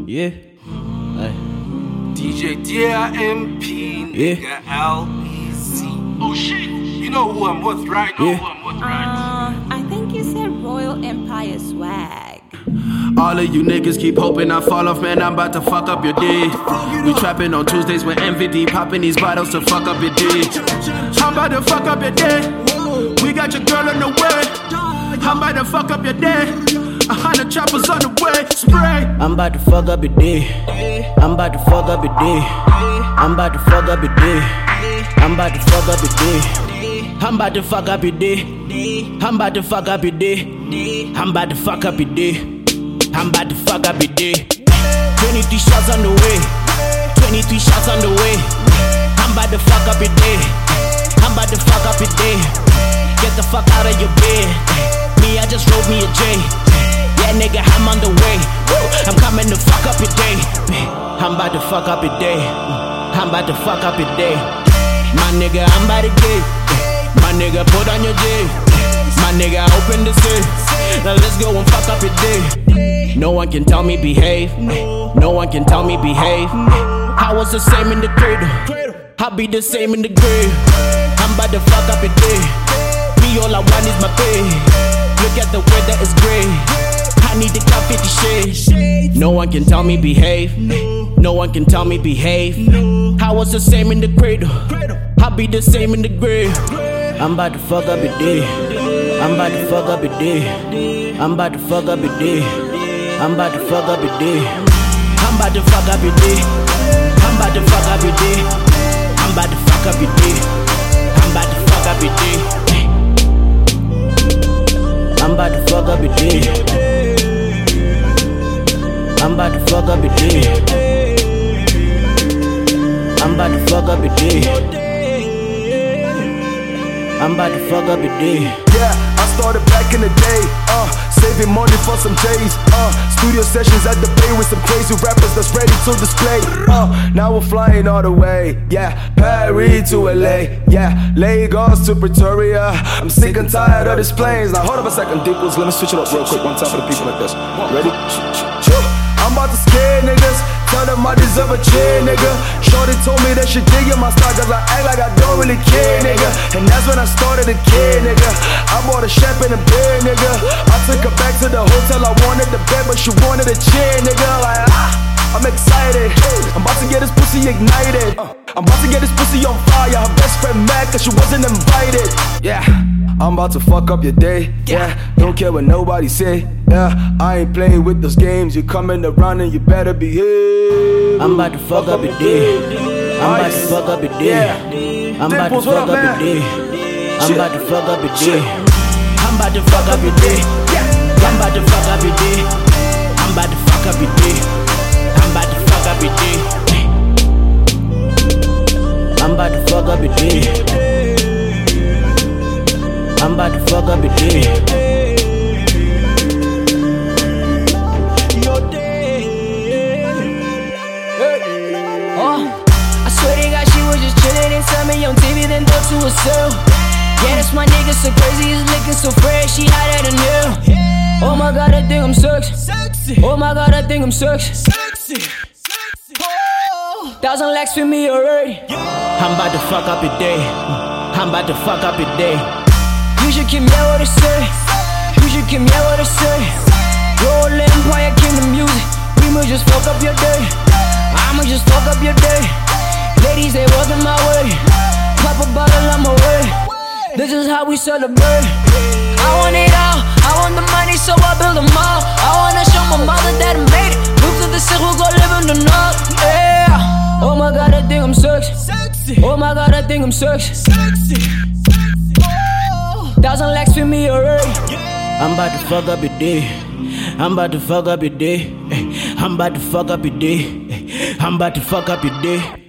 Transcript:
Yeah. Hey. DJ DIMP, nigga LEC. Oh shit, you know who I'm with, right? I think you said Royal Empire Swag. All of you niggas keep hoping I fall off, man, I'm about to fuck up your day. We trapping on Tuesdays with MVD, popping these bottles to fuck up your day. I'm about to fuck up your day. We got your girl on the way. I'm about to fuck up your day. 100 choppers on the way, spray. I'm about to fuck up your day. I'm about to fuck up your day. I'm about to fuck up your day. I'm about to fuck up your day. I'm about to fuck up your day. I'm about to fuck up your day. I'm about to fuck up your day. I'm about to fuck up your day. 23 shots on the way. 23 shots on the way. I'm about to fuck up your day. I'm about to fuck up your day. Get the fuck out of your bed. Me, I just rolled me a J. Yeah, nigga, I'm on the way. I'm coming to fuck up your day. I'm about to fuck up your day. I'm about to fuck up your day. My nigga, I'm about to get. My nigga, put on your J. My nigga, open the safe. Now let's go and fuck up your day. No one can tell me behave. No one can tell me behave. I was the same in the cradle. I'll be the same in the grave. I'm about to fuck up your day. Me, all I want is my pay. Look at the weather, it's gray. I need to count 50 shades. No one can tell me behave. No one can tell me behave. I was the same in the cradle. I'll be the same in the grave. I'm about to fuck up your day. I'm about to fuck up your day. I'm about to fuck up your day. I'm about to fuck up your day. I'm about to fuck up your day. I'm about to fuck up your day. I'm about to fuck up your day. I'm about to fuck up your day. I'm about to fuck up your day. I'm about to fuck up your day. I'm about to fuck up your day. I'm about to fuck up your day. Yeah, I started back in the day, saving money for some J's, studio sessions at the Bay with some crazy rappers that's ready to display. Now we're flying all the way, yeah, Paris to LA, yeah, Lagos to Pretoria. I'm sick and tired of these planes. Now hold up a second, Dimples, let me switch it up real quick one time for the people like this. Ready? I'm about to scare niggas, tell them I deserve a chair, nigga. Shorty told me that she digging my style, cause I act like I don't really care, nigga. And that's when I started to care, nigga. I bought a champagne and beer, nigga. I took her back to the hotel, I wanted the bed, but she wanted a chair, nigga. Like, I'm excited, I'm about to get this pussy ignited. I'm about to get this pussy on fire. Her best friend mad cause she wasn't invited. Yeah, I'm about to fuck up your day. Yeah, don't care what nobody say. Yeah, I ain't playing with those games. You coming around and you better behave. I'm about to fuck up your day. I'm about to fuck up your day. I'm about to fuck up your day. I'm about to fuck up your day. I'm about to fuck up your day. I'm about to fuck up your day. I'm about to fuck up your day. I'm about to fuck up your day. I'm about to fuck up your day. I'm about to fuck up your day. I swear to God, she was just chillin' and saw me on TV, then thought to herself, yeah, that's my nigga, so crazy, he's looking so fresh, she hot at a nail. Oh my God, I think I'm sexy. Oh my God, I think I'm sexy. 1,000 lakhs with me already. I'm about to fuck up your day. I'm about to fuck up your day. You should keep me what I say. You should keep me what I say. Roll Empire, Kingdom music. We must just fuck up your day. I'ma just fuck up your day. Ladies, they walking my way. Pop a bottle on my way. This is how we celebrate. I want it all. I want the money, so I build them all. I wanna show my mother that I made it. Move to the city, go live in the north. Yeah. Oh my God, I think I'm sexy. Oh my God, I think I'm sexy. 1,000 lakhs with me already. I'm about to fuck up your day. I'm about to fuck up your day. I'm about to fuck up your day. I'm about to fuck up your day.